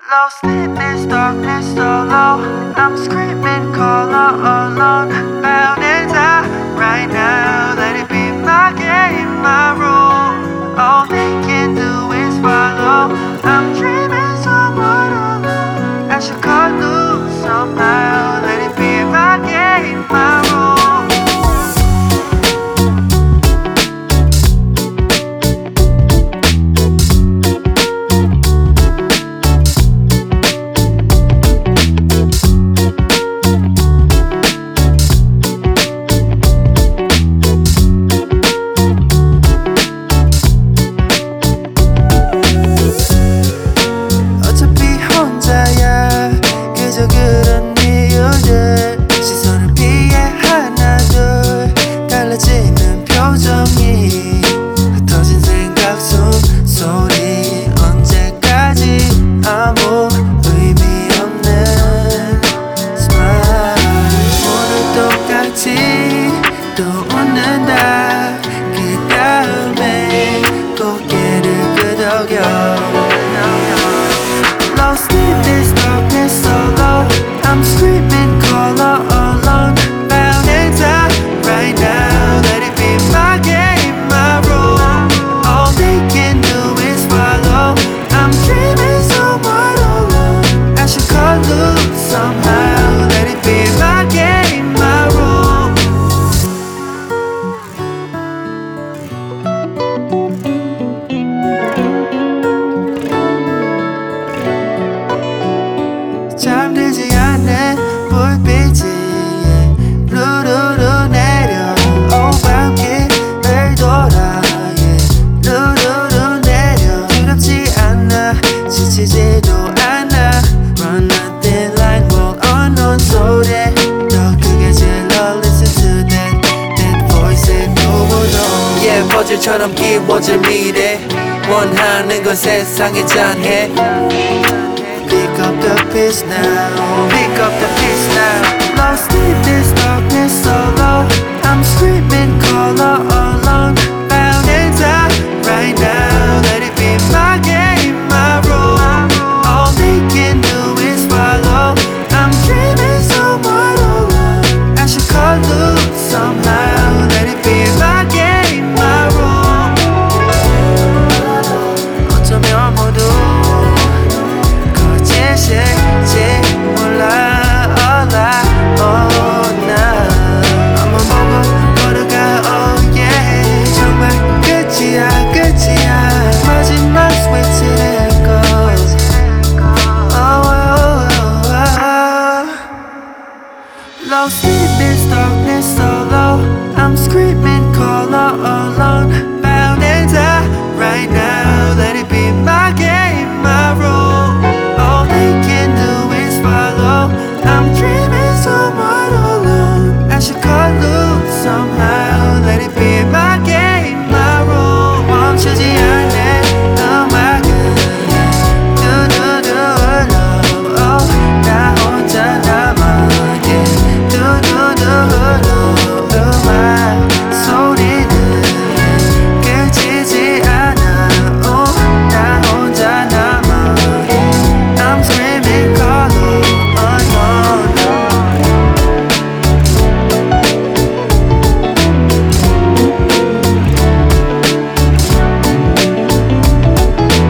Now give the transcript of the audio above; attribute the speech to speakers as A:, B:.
A: Lost in this darkness so low, I'm screaming, call all alone. Bound and die right now, let it be my game, my rule. All they can do is follow. I'm dreaming somewhat alone. I should cut loose somehow, let it be my game, my rule.
B: 그런 이유들 시선을 피해 하나 둘 달라지는 표정이 흩어진 생각 숨소리 언제까지 아무 의미 없는 smile 오늘 똑같이 또 웃는다 그 다음에 고개를 끄덕여 Lost in this darkness so low I'm screaming, call all alone. Bound and die right now. Let it be my game, my rule. All they can do is follow. I'm dreaming somewhat alone. I should cut loose somehow. Let it be my game, my rule. 잠들지 않는 불빛이 루루루 내려 오밤길을 돌아 루루루 내려 두렵지 않아 지치지도 않아 Run nothing like roll unknown 소리 더 크게 질러 listen to that voice의 누구도 Yeah 퍼즐처럼 끼워질 미래 원하는 건 세상에 잔해 Pick up the pace now, pick up the pace now. Lost in this darkness so low, I'm screaming, call all alone. Bound and die right now, let it be my